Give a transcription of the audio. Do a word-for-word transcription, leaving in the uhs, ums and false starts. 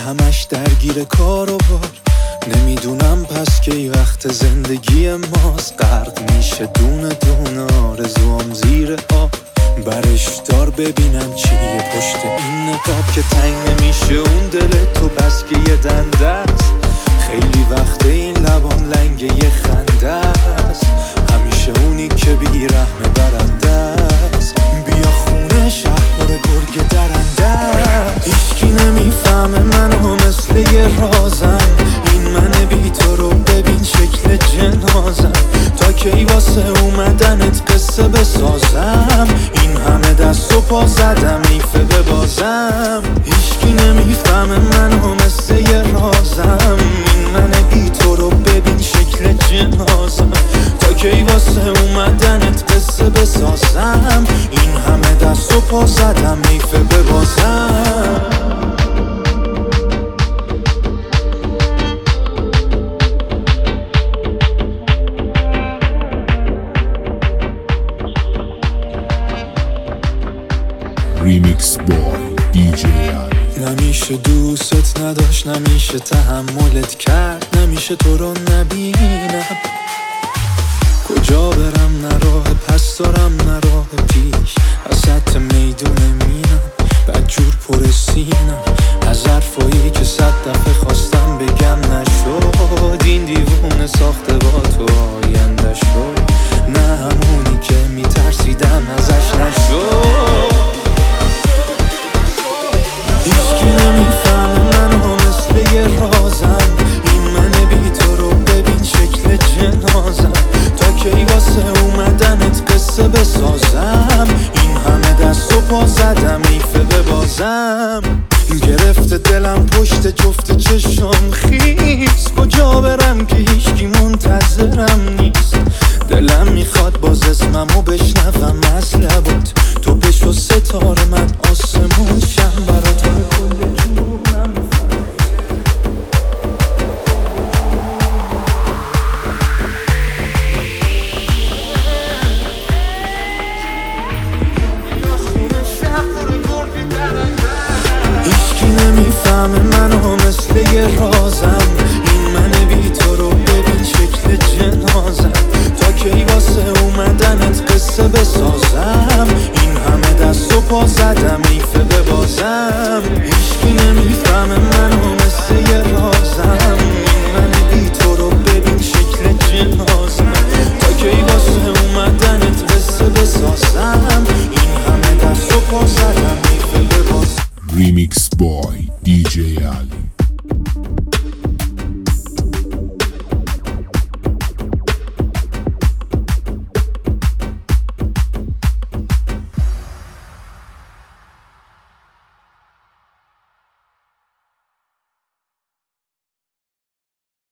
همش درگیر کار و بار. نمیدونم پس که ای وقت زندگی ماست. غرق میشه دونه دونه آرزوام زیر آب. برش دار ببینم چیه پشت این نقاب که تنگ نمیشه اون دل تو بس که یه دنده است. خیلی وقت این لبام لنگ یه خنده است. همیشه اونی که بیرحمه برنده است. بیا خونه شهر گرگ درنده است. هیچکی نمیفهمه منو مثل یه رازم. این من بی تو رو ببین شکل جنازم. تا کی واسه اومدنت قصه بسازم. این همه دست و پا زدم ایفه ببازم. هیچکی نمیفهمه منو مثل یه رازم. این من بی تو رو ببین شکل جنازم. تا کی واسه اومدنت قصه بسازم. این همه دست و پا زدم ایفه ببازم. ریمیکس بای دی جی علی. نمیشه دوست نداشت، نمیشه تحملت کرد، نمیشه تو رو نبینم. کجا برم نه راه پس دارم نه راه پیش. وسط میدون مینم بدجور پر سینم. از حرفایی که صد دفعه خواستم بگم نشد. این دیوونه ساخته با تو آینده شد. نه همونی که میترسیدم ازش نشد. هیچکی نمیفهمه منو مثل یه رازم. این من بی تو رو ببین شکل جنازم. تا کی واسه اومدنت قصه بسازم. این همه دست و پا زدم ایفه ببازم. گرفته دلم پشت جفت چشم خیس. کجا برم که هیچکی منتظرم نیست. دلم میخواد باز اسممو بشنوم از لبات. تو بشو ستاره من آسمون شم برات. هیچکی نمیفهمه منو مثل یه رازم. این من بی تو رو ببین شکل جنازم. تا کی واسه اومدنت قصه بسازم. این همه دست و پا زدم ایفه ببازم. هیچکی نمیفهمه منو مثل یه رازم. این من بی تو رو ببین شکل جنازم. تا کی واسه اومدنت قصه بسازم. این همه دست و پا زدم ایفه ببازم. ریمیکس بای